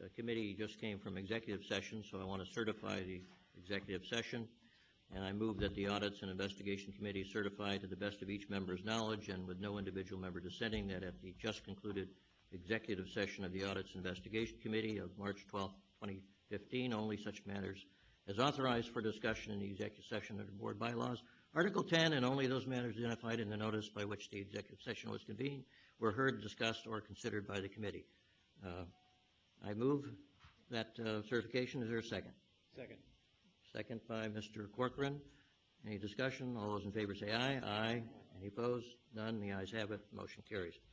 committee just came from executive session, so I want to certify the executive session. And I move that the Audits and Investigation Committee certify to the best of each member's knowledge and with no individual member dissenting that at the just concluded executive session of the Audits and Investigation Committee of March 12, 2015, only such matters as authorized for discussion in the executive session under board bylaws, Article 10, and only those matters identified in the notice by which the executive session was convened were heard, discussed, or considered by the committee. I move that certification. Is there a second? Second. Second by Mr. Corcoran. Any discussion? All those in favor say aye. Aye. Any opposed? None. The ayes have it. Motion carries.